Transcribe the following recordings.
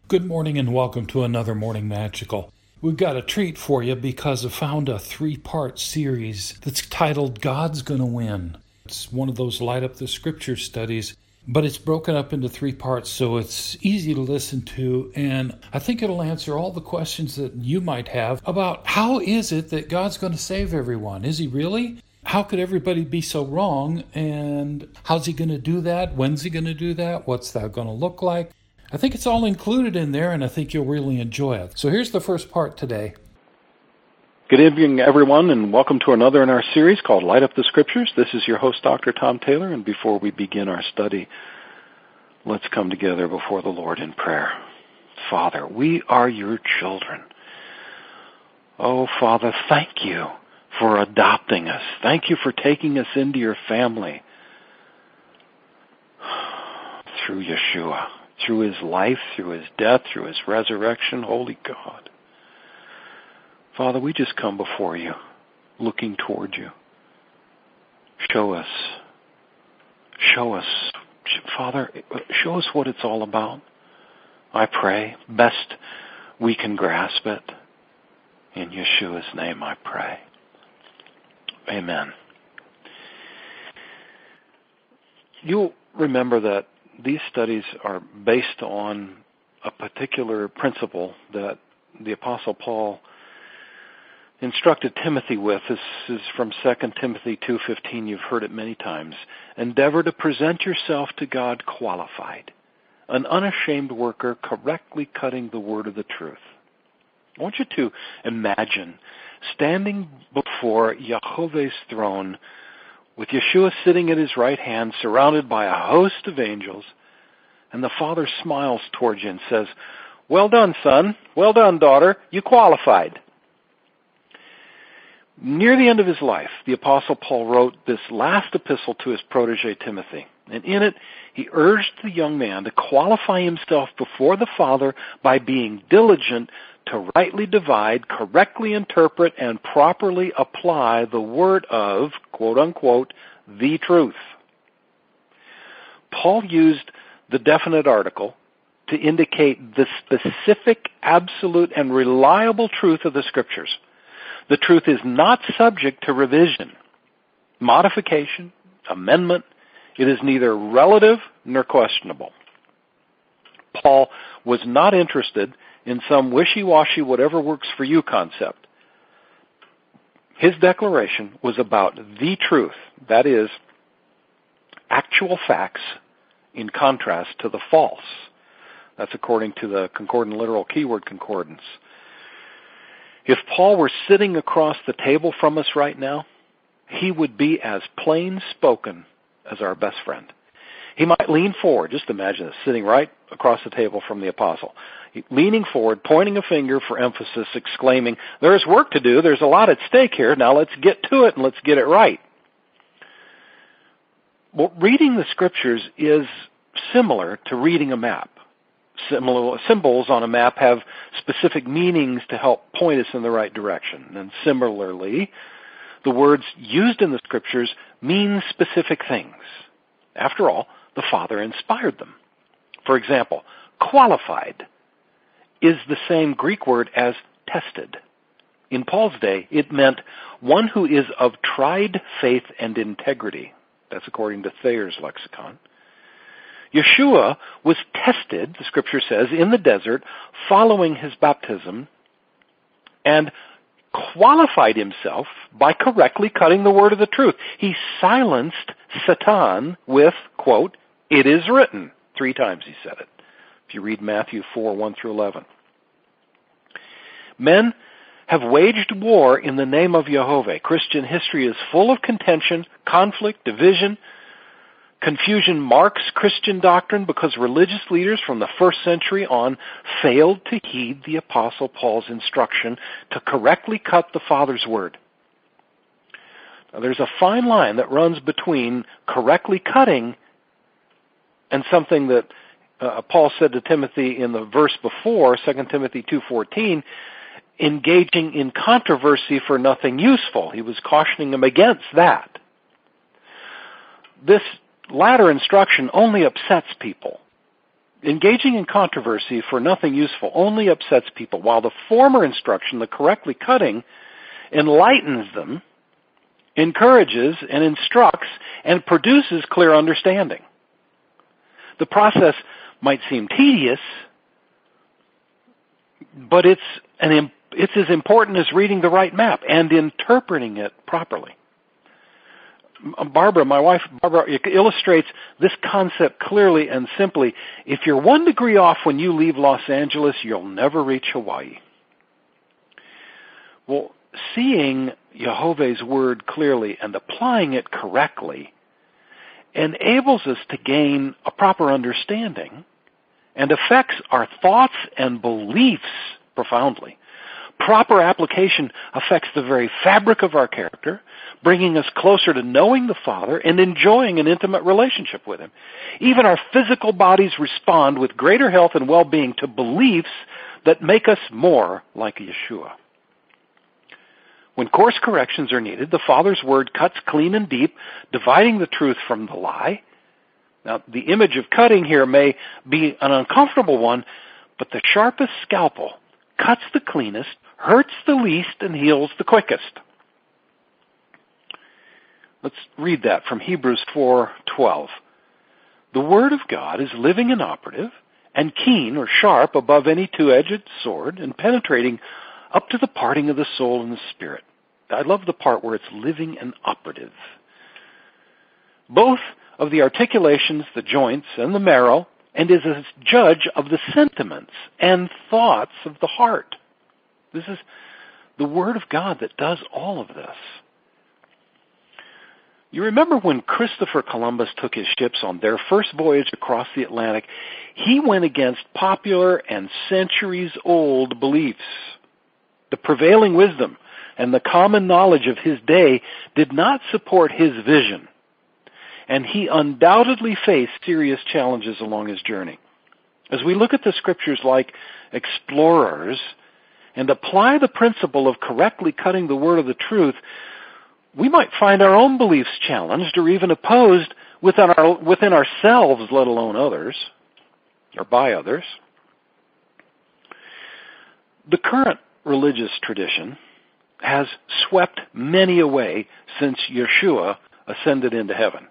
Good morning and welcome to another Morning Magical. We've got a treat for you because I found a 3-part series that's titled God's Gonna Win. It's one of those light up the scripture studies, but it's broken up into 3 parts so it's easy to listen to, and I think it'll answer all the questions that you might have about how is it that God's going to save everyone? Is he really? How could everybody be so wrong? And how's he going to do that? When's he going to do that? What's that going to look like? I think it's all included in there, and I think you'll really enjoy it. So here's the first part today. Good evening, everyone, and welcome to another in our series called Light Up the Scriptures. This is your host, Dr. Tom Taylor, and before we begin our study, let's come together before the Lord in prayer. Father, we are your children. Oh, Father, thank you for adopting us. Thank you for taking us into your family through Yeshua. Through his life, through his death, through his resurrection, holy God. Father, we just come before you, looking toward you. Show us, Father, show us what it's all about. I pray, best we can grasp it. In Yeshua's name I pray. Amen. You'll remember that these studies are based on a particular principle that the Apostle Paul instructed Timothy with. This is from 2 Timothy 2:15. You've heard it many times. Endeavor to present yourself to God qualified, an unashamed worker correctly cutting the word of the truth. I want you to imagine standing before Yahweh's throne with Yeshua sitting at his right hand, surrounded by a host of angels, and the Father smiles towards you and says, "Well done, son. Well done, daughter. You qualified." Near the end of his life, the Apostle Paul wrote this last epistle to his protege Timothy, and in it, he urged the young man to qualify himself before the Father by being diligent to rightly divide, correctly interpret, and properly apply the word of, quote-unquote, the truth. Paul used the definite article to indicate the specific, absolute, and reliable truth of the Scriptures. The truth is not subject to revision, modification, amendment. It is neither relative nor questionable. Paul was not interested in some wishy-washy whatever works for you concept. His declaration was about the truth, that is, actual facts in contrast to the false. That's according to the Concordant Literal Keyword Concordance. If Paul were sitting across the table from us right now, he would be as plain-spoken as our best friend. He might lean forward. Just imagine this, sitting right across the table from the apostle. Leaning forward, pointing a finger for emphasis, exclaiming, "There's work to do. There's a lot at stake here. Now let's get to it and let's get it right." Well, reading the Scriptures is similar to reading a map. Symbols on a map have specific meanings to help point us in the right direction. And similarly, the words used in the Scriptures mean specific things. After all, the Father inspired them. For example, qualified is the same Greek word as tested. In Paul's day, it meant one who is of tried faith and integrity. That's according to Thayer's lexicon. Yeshua was tested, the Scripture says, in the desert following his baptism and qualified himself by correctly cutting the word of the truth. He silenced Satan with, quote, "It is written." 3 times he said it. If you read Matthew 4:1-11. Men have waged war in the name of Yehovah. Christian history is full of contention, conflict, division. Confusion marks Christian doctrine because religious leaders from the 1st century on failed to heed the Apostle Paul's instruction to correctly cut the Father's word. Now, there's a fine line that runs between correctly cutting and something that Paul said to Timothy in the verse before, 2 Timothy 2:14, engaging in controversy for nothing useful. He was cautioning him against that. This latter instruction only upsets people Engaging in controversy for nothing useful only upsets people, while the former instruction, the correctly cutting, enlightens them, encourages and instructs, and produces clear understanding. The process might seem tedious, but it's as important as reading the right map and interpreting it properly. My wife Barbara, illustrates this concept clearly and simply. If you're 1 degree off when you leave Los Angeles, you'll never reach Hawaii. Well, seeing Jehovah's Word clearly and applying it correctly enables us to gain a proper understanding and affects our thoughts and beliefs profoundly. Proper application affects the very fabric of our character, bringing us closer to knowing the Father and enjoying an intimate relationship with Him. Even our physical bodies respond with greater health and well-being to beliefs that make us more like Yeshua. When course corrections are needed, the Father's Word cuts clean and deep, dividing the truth from the lie. Now, the image of cutting here may be an uncomfortable one, but the sharpest scalpel cuts the cleanest, hurts the least, and heals the quickest. Let's read that from Hebrews 4:12. The Word of God is living and operative, and keen or sharp above any two-edged sword, and penetrating up to the parting of the soul and the spirit. I love the part where it's living and operative. Both of the articulations, the joints, and the marrow, and is a judge of the sentiments and thoughts of the heart. This is the Word of God that does all of this. You remember when Christopher Columbus took his ships on their first voyage across the Atlantic, he went against popular and centuries-old beliefs. The prevailing wisdom and the common knowledge of his day did not support his vision, and he undoubtedly faced serious challenges along his journey. As we look at the Scriptures like explorers and apply the principle of correctly cutting the word of the truth, we might find our own beliefs challenged or even opposed within ourselves, let alone others, or by others. The current religious tradition has swept many away since Yeshua ascended into heaven.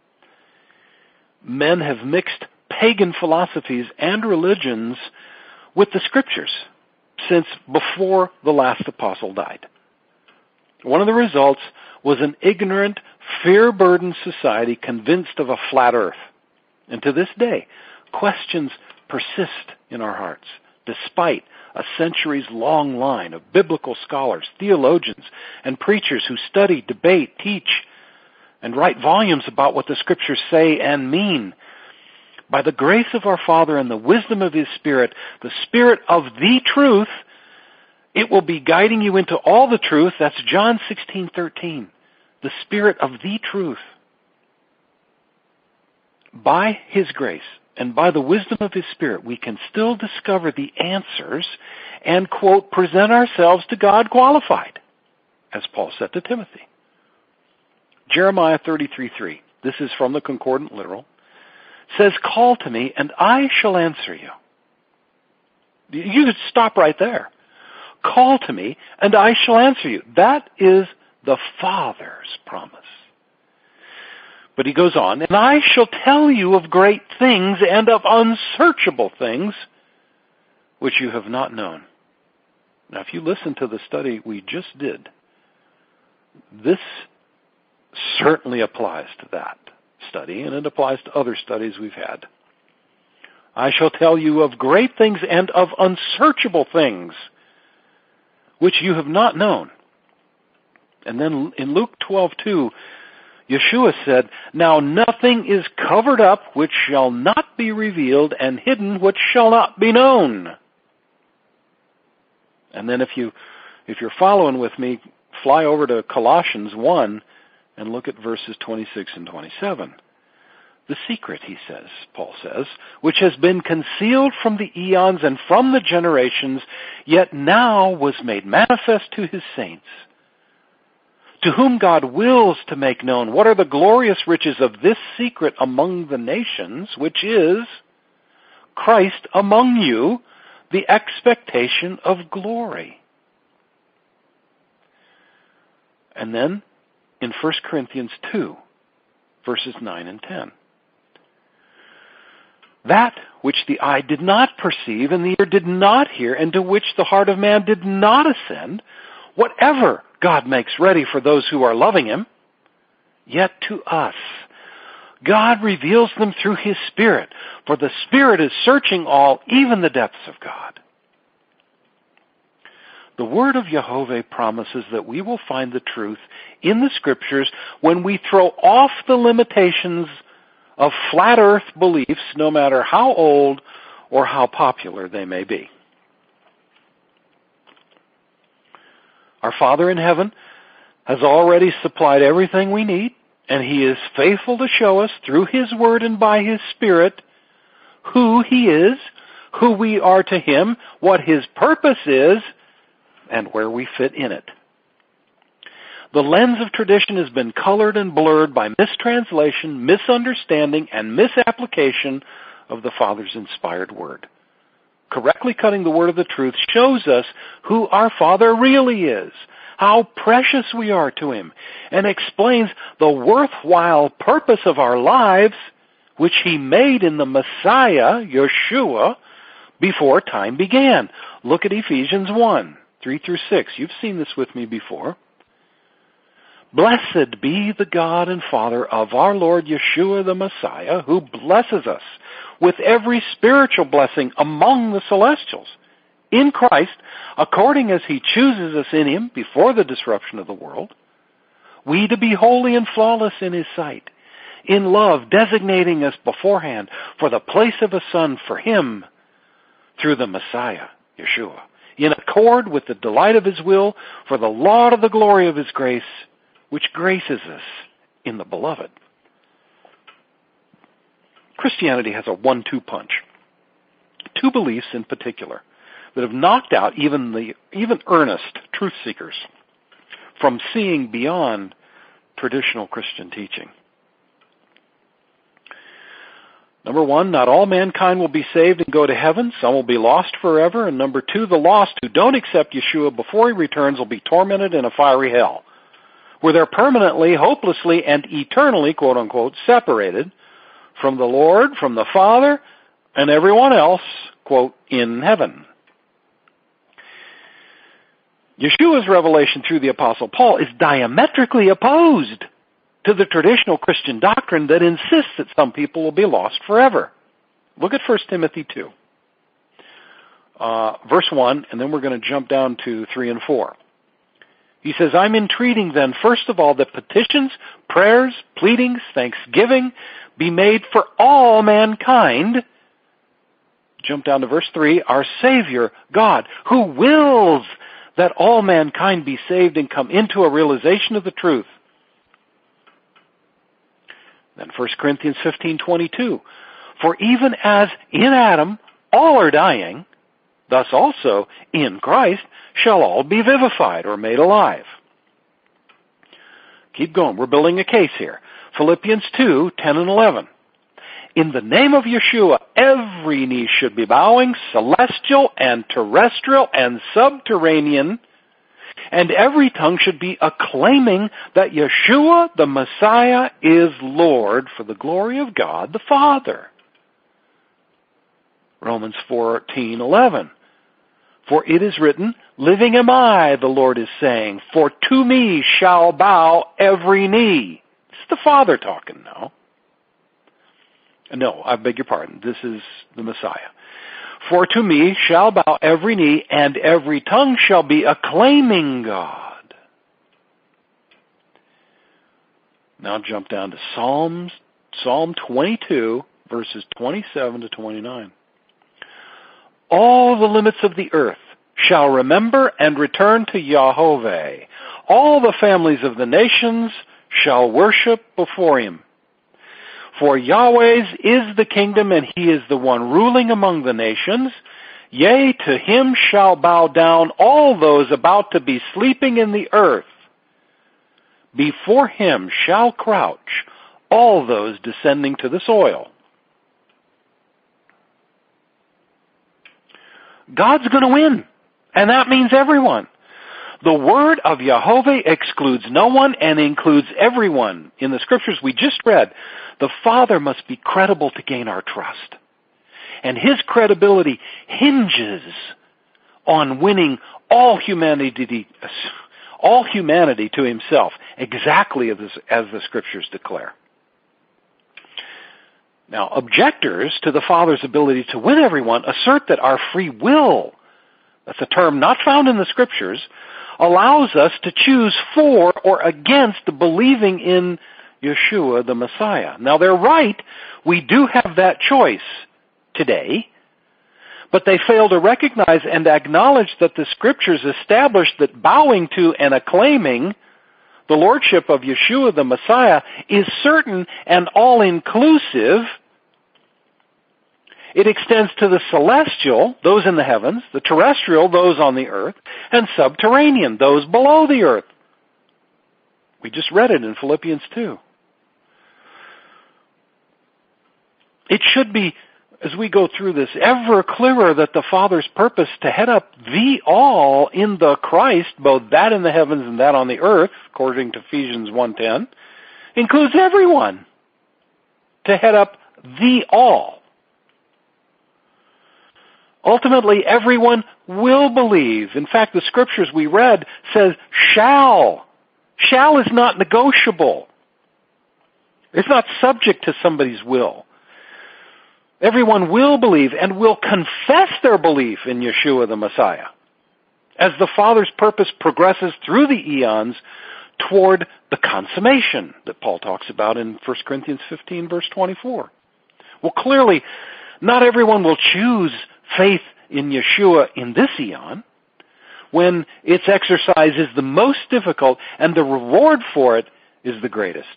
Men have mixed pagan philosophies and religions with the Scriptures since before the last apostle died. One of the results was an ignorant, fear-burdened society convinced of a flat earth. And to this day, questions persist in our hearts, despite a centuries-long line of biblical scholars, theologians, and preachers who study, debate, teach, and write volumes about what the Scriptures say and mean. By the grace of our Father and the wisdom of His Spirit, the Spirit of the truth, it will be guiding you into all the truth. That's John 16:13. The Spirit of the truth. By His grace and by the wisdom of His Spirit, we can still discover the answers and, quote, present ourselves to God qualified, as Paul said to Timothy. Jeremiah 33:3, this is from the Concordant Literal, says, "Call to me, and I shall answer you." You could stop right there. Call to me, and I shall answer you. That is the Father's promise. But he goes on, "And I shall tell you of great things and of unsearchable things which you have not known." Now, if you listen to the study we just did, this certainly applies to that study, and it applies to other studies we've had. I shall tell you of great things and of unsearchable things which you have not known. And then in Luke 12:2, Yeshua said, "Now nothing is covered up which shall not be revealed, and hidden which shall not be known." And then if you're following with me, fly over to Colossians 1 and look at verses 26 and 27. The secret, Paul says, which has been concealed from the eons and from the generations, yet now was made manifest to His saints, to whom God wills to make known what are the glorious riches of this secret among the nations, which is Christ among you, the expectation of glory. And then in 1 Corinthians 2, verses 9 and 10. That which the eye did not perceive and the ear did not hear, and to which the heart of man did not ascend, whatever God makes ready for those who are loving Him, yet to us God reveals them through His Spirit, for the Spirit is searching all, even the depths of God. The Word of Jehovah promises that we will find the truth in the Scriptures when we throw off the limitations of flat earth beliefs, no matter how old or how popular they may be. Our Father in heaven has already supplied everything we need, and He is faithful to show us through His Word and by His Spirit who He is, who we are to Him, what His purpose is, and where we fit in it. The lens of tradition has been colored and blurred by mistranslation, misunderstanding, and misapplication of the Father's inspired Word. Correctly cutting the word of the truth shows us who our Father really is, how precious we are to Him, and explains the worthwhile purpose of our lives, which He made in the Messiah, Yeshua, before time began. Look at Ephesians 1, 3 through 6. You've seen this with me before. Blessed be the God and Father of our Lord Yeshua the Messiah, who blesses us with every spiritual blessing among the celestials, in Christ, according as He chooses us in Him before the disruption of the world, we to be holy and flawless in His sight, in love designating us beforehand for the place of a son for Him through the Messiah, Yeshua, in accord with the delight of His will for the laud of the glory of His grace, which graces us in the Beloved. Christianity has a 1-2 punch. Two beliefs in particular that have knocked out even earnest truth seekers from seeing beyond traditional Christian teaching. Number one, not all mankind will be saved and go to heaven. Some will be lost forever. And number two, the lost who don't accept Yeshua before He returns will be tormented in a fiery hell, where they're permanently, hopelessly, and eternally, quote unquote, separated from the Lord, from the Father, and everyone else, quote, in heaven. Yeshua's revelation through the Apostle Paul is diametrically opposed to the traditional Christian doctrine that insists that some people will be lost forever. Look at 1 Timothy 2, verse 1, and then we're going to jump down to 3 and 4. He says, I'm entreating then, first of all, that petitions, prayers, pleadings, thanksgiving be made for all mankind. Jump down to verse 3, our Savior, God, who wills that all mankind be saved and come into a realization of the truth. Then 1 Corinthians 15:22, for even as in Adam all are dying, thus also in Christ shall all be vivified or made alive. Keep going. We're building a case here. Philippians 2:10 and 11. In the name of Yeshua, every knee should be bowing, celestial and terrestrial and subterranean, and every tongue should be acclaiming that Yeshua, the Messiah, is Lord for the glory of God the Father. Romans 14:11. For it is written, living am I, the Lord is saying, for to me shall bow every knee. It's the Father talking now. No, I beg your pardon. This is the Messiah. For to me shall bow every knee, and every tongue shall be acclaiming God. Now jump down to Psalm 22, verses 27 to 29. All the limits of the earth shall remember and return to Jehovah. All the families of the nations shall worship before Him. For Yahweh's is the kingdom, and He is the one ruling among the nations. Yea, to Him shall bow down all those about to be sleeping in the earth. Before Him shall crouch all those descending to the soil. God's going to win. And that means everyone. The word of Jehovah excludes no one and includes everyone. In the scriptures we just read, the Father must be credible to gain our trust. And his credibility hinges on winning all humanity to himself, exactly as the scriptures declare. Now, objectors to the Father's ability to win everyone assert that our free will, that's a term not found in the scriptures, allows us to choose for or against believing in Yeshua the Messiah. Now, they're right. We do have that choice today, but they fail to recognize and acknowledge that the scriptures establish that bowing to and acclaiming the lordship of Yeshua the Messiah is certain and all-inclusive. It extends to the celestial, those in the heavens, the terrestrial, those on the earth, and subterranean, those below the earth. We just read it in Philippians 2. It should be, as we go through this, ever clearer that the Father's purpose to head up the all in the Christ, both that in the heavens and that on the earth, according to Ephesians 1:10, includes everyone. To head up the all. Ultimately, everyone will believe. In fact, the scriptures we read says shall. Shall is not negotiable. It's not subject to somebody's will. Everyone will believe and will confess their belief in Yeshua the Messiah as the Father's purpose progresses through the eons toward the consummation that Paul talks about in 1 Corinthians 15, verse 24. Well, clearly, not everyone will choose faith in Yeshua in this eon when its exercise is the most difficult and the reward for it is the greatest.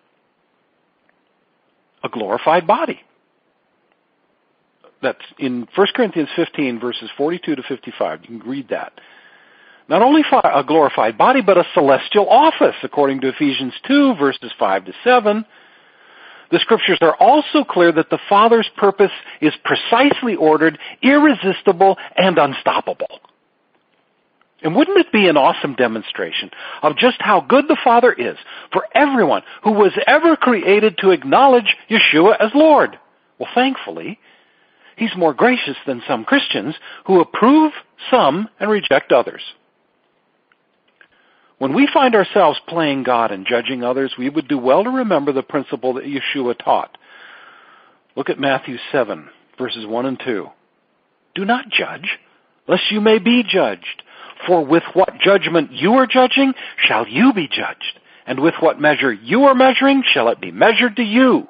A glorified body. That's in 1 Corinthians 15, verses 42 to 55. You can read that. Not only a glorified body, but a celestial office, according to Ephesians 2, verses 5 to 7. The scriptures are also clear that the Father's purpose is precisely ordered, irresistible, and unstoppable. And wouldn't it be an awesome demonstration of just how good the Father is for everyone who was ever created to acknowledge Yeshua as Lord? Well, thankfully, he's more gracious than some Christians who approve some and reject others. When we find ourselves playing God and judging others, we would do well to remember the principle that Yeshua taught. Look at Matthew 7, verses 1 and 2. Do not judge, lest you may be judged. For with what judgment you are judging, shall you be judged. And with what measure you are measuring, shall it be measured to you.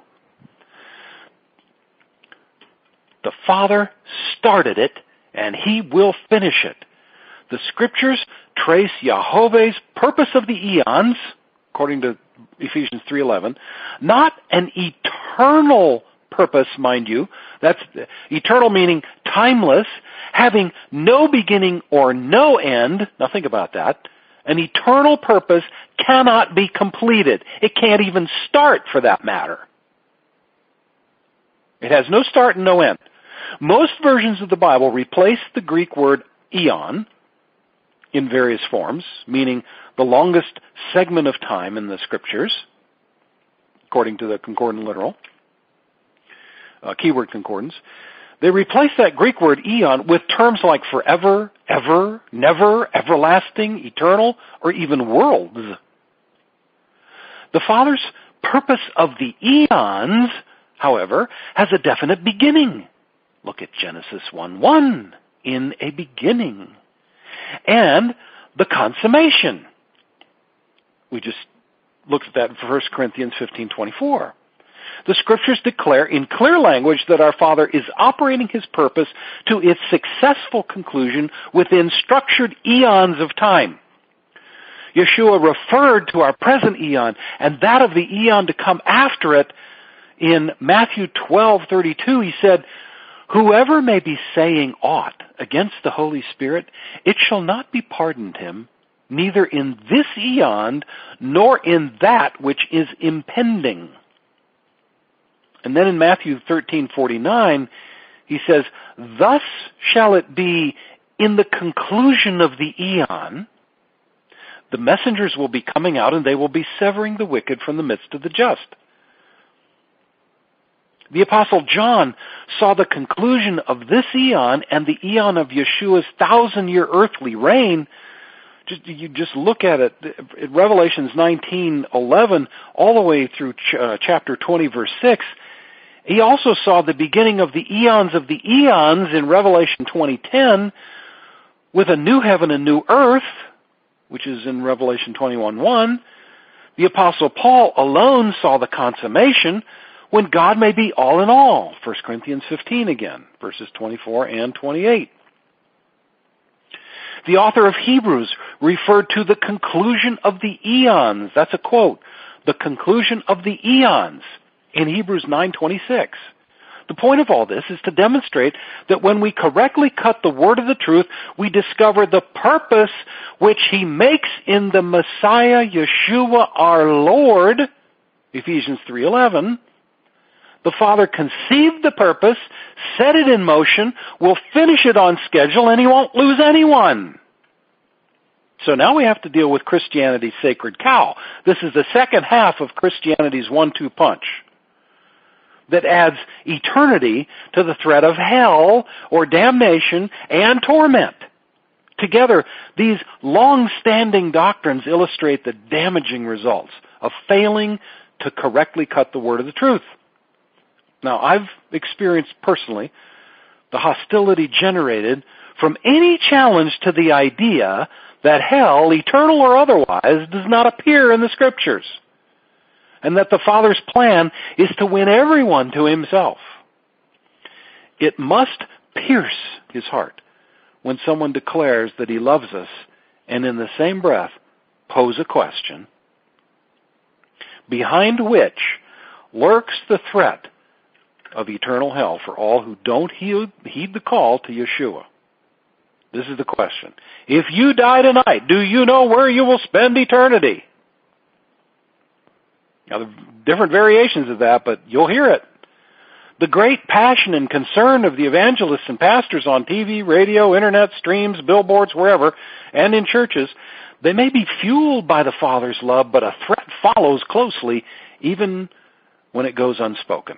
The Father started it, and he will finish it. The scriptures trace Jehovah's purpose of the eons, according to Ephesians 3:11, not an eternal purpose, mind you. That's eternal meaning timeless, having no beginning or no end. Now think about that. An eternal purpose cannot be completed. It can't even start, for that matter. It has no start and no end. Most versions of the Bible replace the Greek word eon in various forms, meaning the longest segment of time in the scriptures, according to the Concordant Literal, keyword concordance. They replace that Greek word eon with terms like forever, ever, never, everlasting, eternal, or even worlds. The Father's purpose of the eons, however, has a definite beginning. Look at Genesis 1:1, in a beginning. And the consummation. We just looked at that in 1 Corinthians 15:24. The scriptures declare in clear language that our Father is operating his purpose to its successful conclusion within structured eons of time. Yeshua referred to our present eon and that of the eon to come after it in Matthew 12:32. He said, "Whoever may be saying aught against the Holy Spirit, it shall not be pardoned him, neither in this eon, nor in that which is impending." And then in Matthew 13:49, He says, thus shall it be in the conclusion of the eon. The messengers will be coming out and they will be severing the wicked from the midst of the just. The Apostle John saw the conclusion of this eon and the eon of Yeshua's 1,000-year earthly reign. You just look at it, Revelations 19:11 all the way through chapter 20, verse 6. He also saw the beginning of the eons in Revelation 20:10 with a new heaven and new earth, which is in Revelation 21:1. The Apostle Paul alone saw the consummation when God may be all in all, 1 Corinthians 15 again, verses 24 and 28. The author of Hebrews referred to the conclusion of the eons. That's a quote. The conclusion of the eons in Hebrews 9:26. The point of all this is to demonstrate that when we correctly cut the word of the truth, we discover the purpose which he makes in the Messiah, Yeshua our Lord, Ephesians 3:11. The Father conceived the purpose, set it in motion, will finish it on schedule, and he won't lose anyone. So now we have to deal with Christianity's sacred cow. This is the second half of Christianity's 1-2 punch that adds eternity to the threat of hell or damnation and torment. Together, these long-standing doctrines illustrate the damaging results of failing to correctly cut the word of the truth. Now, I've experienced personally the hostility generated from any challenge to the idea that hell, eternal or otherwise, does not appear in the Scriptures, and that the Father's plan is to win everyone to himself. It must pierce his heart when someone declares that he loves us and in the same breath pose a question behind which lurks the threat of eternal hell for all who don't heed the call to Yeshua. This is the question. If you die tonight, do you know where you will spend eternity? Now, there are different variations of that, but you'll hear it. The great passion and concern of the evangelists and pastors on TV, radio, internet, streams, billboards, wherever, and in churches, they may be fueled by the Father's love, but a threat follows closely, even when it goes unspoken.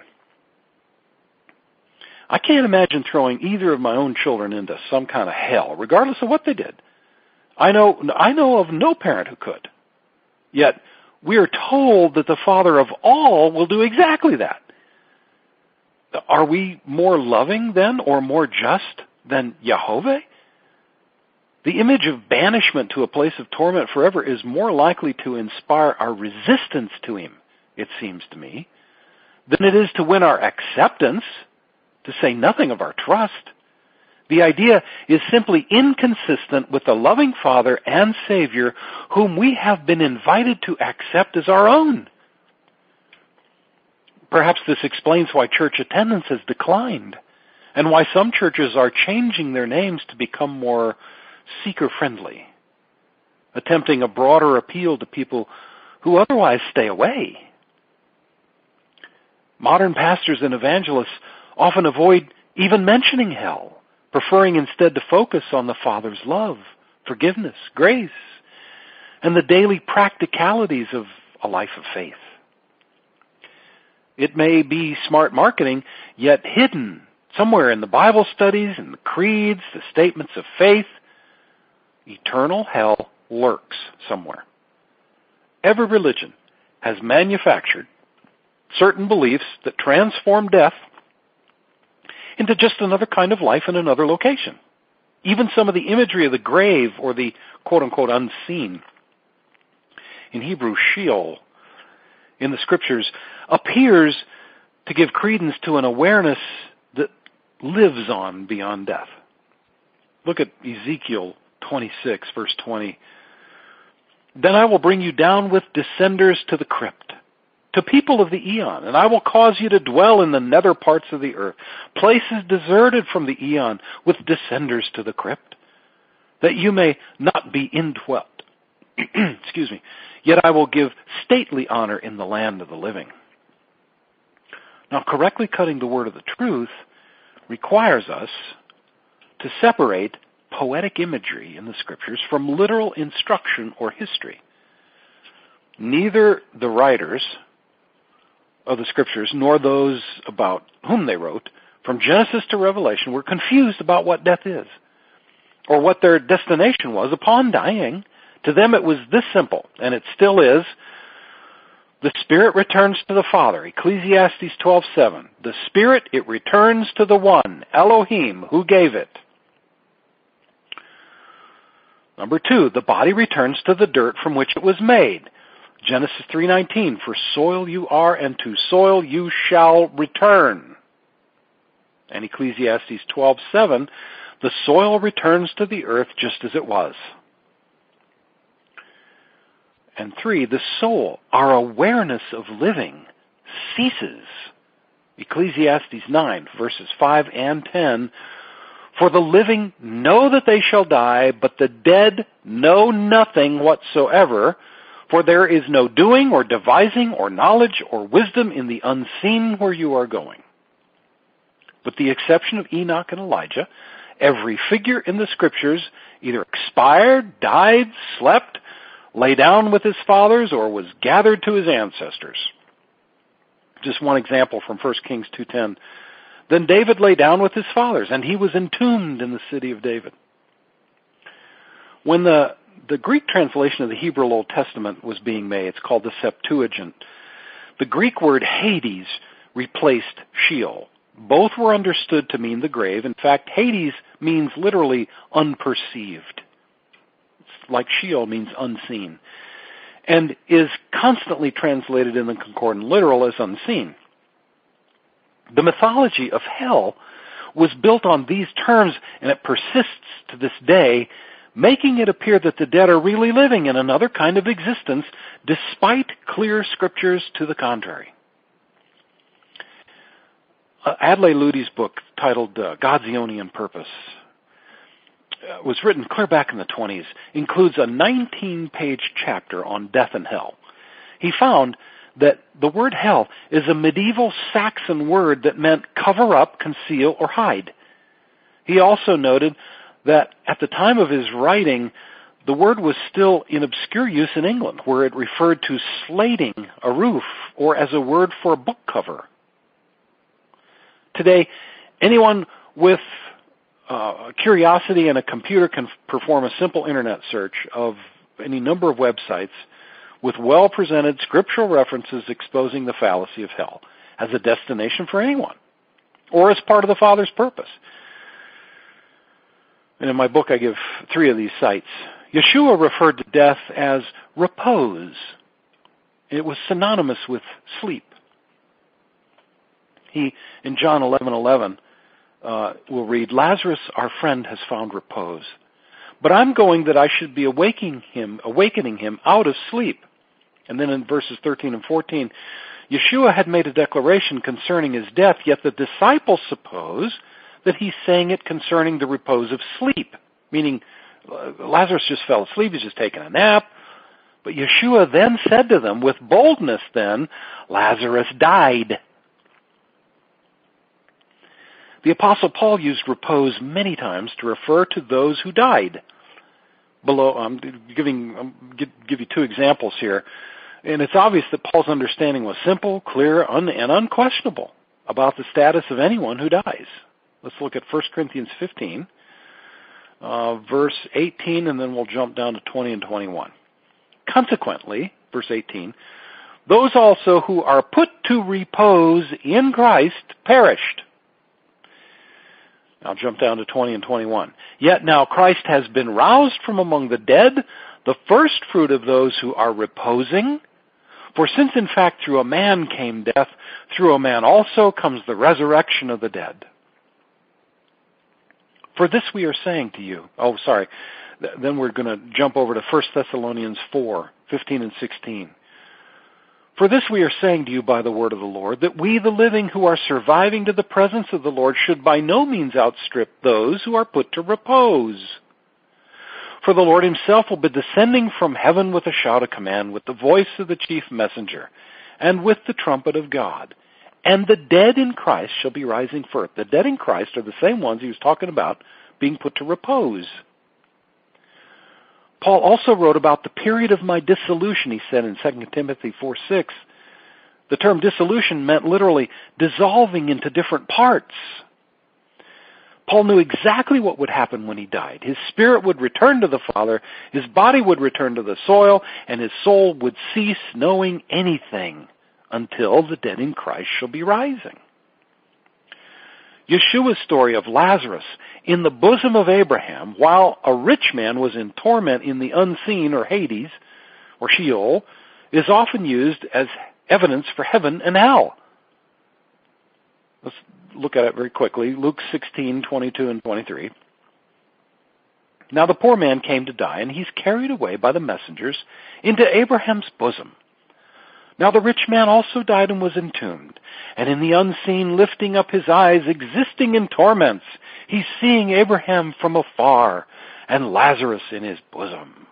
I can't imagine throwing either of my own children into some kind of hell, regardless of what they did. I know of no parent who could. Yet, we are told that the Father of all will do exactly that. Are we more loving then, or more just than Yehovah? The image of banishment to a place of torment forever is more likely to inspire our resistance to him, it seems to me, than it is to win our acceptance, to say nothing of our trust. The idea is simply inconsistent with the loving Father and Savior whom we have been invited to accept as our own. Perhaps this explains why church attendance has declined and why some churches are changing their names to become more seeker-friendly, attempting a broader appeal to people who otherwise stay away. Modern pastors and evangelists often avoid even mentioning hell, preferring instead to focus on the Father's love, forgiveness, grace, and the daily practicalities of a life of faith. It may be smart marketing, yet hidden somewhere in the Bible studies and the creeds, the statements of faith, eternal hell lurks somewhere. Every religion has manufactured certain beliefs that transform death into just another kind of life in another location. Even some of the imagery of the grave or the quote-unquote unseen, in Hebrew, Sheol, in the Scriptures, appears to give credence to an awareness that lives on beyond death. Look at Ezekiel 26, verse 20. Then I will bring you down with descenders to the crypt, to people of the eon, and I will cause you to dwell in the nether parts of the earth, places deserted from the eon, with descenders to the crypt, that you may not be indwelt. Excuse me. Yet I will give stately honor in the land of the living. Now, correctly cutting the word of the truth requires us to separate poetic imagery in the Scriptures from literal instruction or history. Neither the writers of the Scriptures nor those about whom they wrote, from Genesis to Revelation, were confused about what death is or what their destination was upon dying. To them it was this simple, and it still is. The Spirit returns to the Father, Ecclesiastes 12:7. The Spirit, it returns to the One, Elohim, who gave it. Number 2, the body returns to the dirt from which it was made. Genesis 3:19, for soil you are, and to soil you shall return. And Ecclesiastes 12:7, the soil returns to the earth just as it was. And 3, the soul, our awareness of living, ceases. Ecclesiastes 9, verses 5 and 10, for the living know that they shall die, but the dead know nothing whatsoever, for there is no doing or devising or knowledge or wisdom in the unseen where you are going. With the exception of Enoch and Elijah, every figure in the Scriptures either expired, died, slept, lay down with his fathers, or was gathered to his ancestors. Just one example from 1 Kings 2:10. Then David lay down with his fathers, and he was entombed in the city of David. When the Greek translation of the Hebrew Old Testament was being made, it's called the Septuagint, the Greek word Hades replaced Sheol. Both were understood to mean the grave. In fact, Hades means literally unperceived. It's like Sheol means unseen, and is constantly translated in the Concordant literal as unseen. The mythology of hell was built on these terms, and it persists to this day, making it appear that the dead are really living in another kind of existence, despite clear scriptures to the contrary. Adlai Ludi's book, titled God's Aeonian Purpose, was written clear back in the 20s, includes a 19-page chapter on death and hell. He found that the word hell is a medieval Saxon word that meant cover up, conceal, or hide. He also noted that at the time of his writing, the word was still in obscure use in England, where it referred to slating a roof or as a word for a book cover. Today, anyone with curiosity and a computer can perform a simple internet search of any number of websites with well-presented scriptural references exposing the fallacy of hell as a destination for anyone, or as part of the Father's purpose. And in my book, I give 3 of these sites. Yeshua referred to death as repose. It was synonymous with sleep. He, in John 11:11, will read, Lazarus, our friend, has found repose. But I'm going that I should be awakening him out of sleep. And then in verses 13 and 14, Yeshua had made a declaration concerning his death, yet the disciples suppose that he's saying it concerning the repose of sleep, meaning Lazarus just fell asleep, he's just taking a nap. But Yeshua then said to them, with boldness then, Lazarus died. The Apostle Paul used repose many times to refer to those who died. Below, I'm give you 2 examples here. And it's obvious that Paul's understanding was simple, clear, and unquestionable about the status of anyone who dies. Let's look at 1 Corinthians 15, verse 18, and then we'll jump down to 20 and 21. Consequently, verse 18, those also who are put to repose in Christ perished. I'll jump down to 20 and 21. Yet now Christ has been roused from among the dead, the first fruit of those who are reposing. For since in fact through a man came death, through a man also comes the resurrection of the dead. For this we are saying to you. Then we're going to jump over to 1 Thessalonians 4, 15 and 16. For this we are saying to you by the word of the Lord, that we the living who are surviving to the presence of the Lord should by no means outstrip those who are put to repose. For the Lord himself will be descending from heaven with a shout of command, with the voice of the chief messenger, and with the trumpet of God. and the dead in Christ shall be rising first. The dead in Christ are the same ones he was talking about being put to repose. Paul also wrote about the period of my dissolution, he said in 2 Timothy 4:6. The term dissolution meant literally dissolving into different parts. Paul knew exactly what would happen when he died. His spirit would return to the Father, his body would return to the soil, and his soul would cease knowing anything until the dead in Christ shall be rising. Yeshua's story of Lazarus in the bosom of Abraham, while a rich man was in torment in the unseen, or Hades, or Sheol, is often used as evidence for heaven and hell. Let's look at it very quickly. Luke 16:22 and 23. Now the poor man came to die, and he's carried away by the messengers into Abraham's bosom. Now the rich man also died and was entombed, and in the unseen, lifting up his eyes, existing in torments, he's seeing Abraham from afar and Lazarus in his bosom.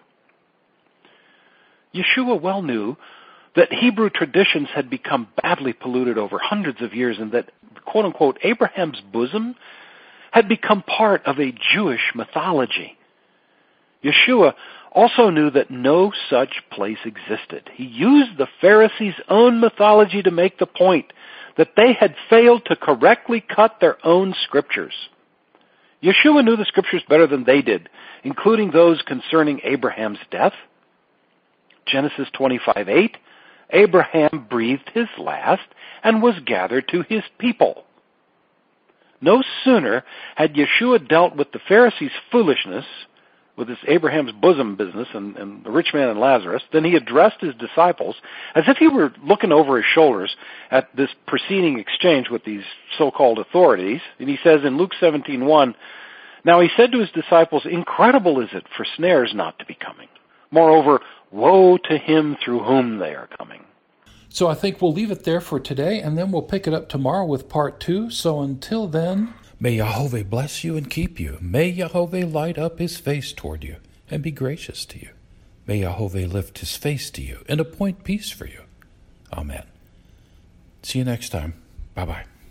Yeshua well knew that Hebrew traditions had become badly polluted over hundreds of years, and that, quote-unquote, Abraham's bosom had become part of a Jewish mythology. Yeshua also knew that no such place existed. He used the Pharisees' own mythology to make the point that they had failed to correctly cut their own scriptures. Yeshua knew the scriptures better than they did, including those concerning Abraham's death. Genesis 25:8, Abraham breathed his last and was gathered to his people. No sooner had Yeshua dealt with the Pharisees' foolishness, with this Abraham's bosom business and the rich man and Lazarus, than he addressed his disciples as if he were looking over his shoulders at this preceding exchange with these so-called authorities. And he says in Luke 17:1, now he said to his disciples, incredible is it for snares not to be coming. Moreover, woe to him through whom they are coming. So I think we'll leave it there for today, and then we'll pick it up tomorrow with part 2. So until then, may Yehovah bless you and keep you. May Yehovah light up his face toward you and be gracious to you. May Yehovah lift his face to you and appoint peace for you. Amen. See you next time. Bye-bye.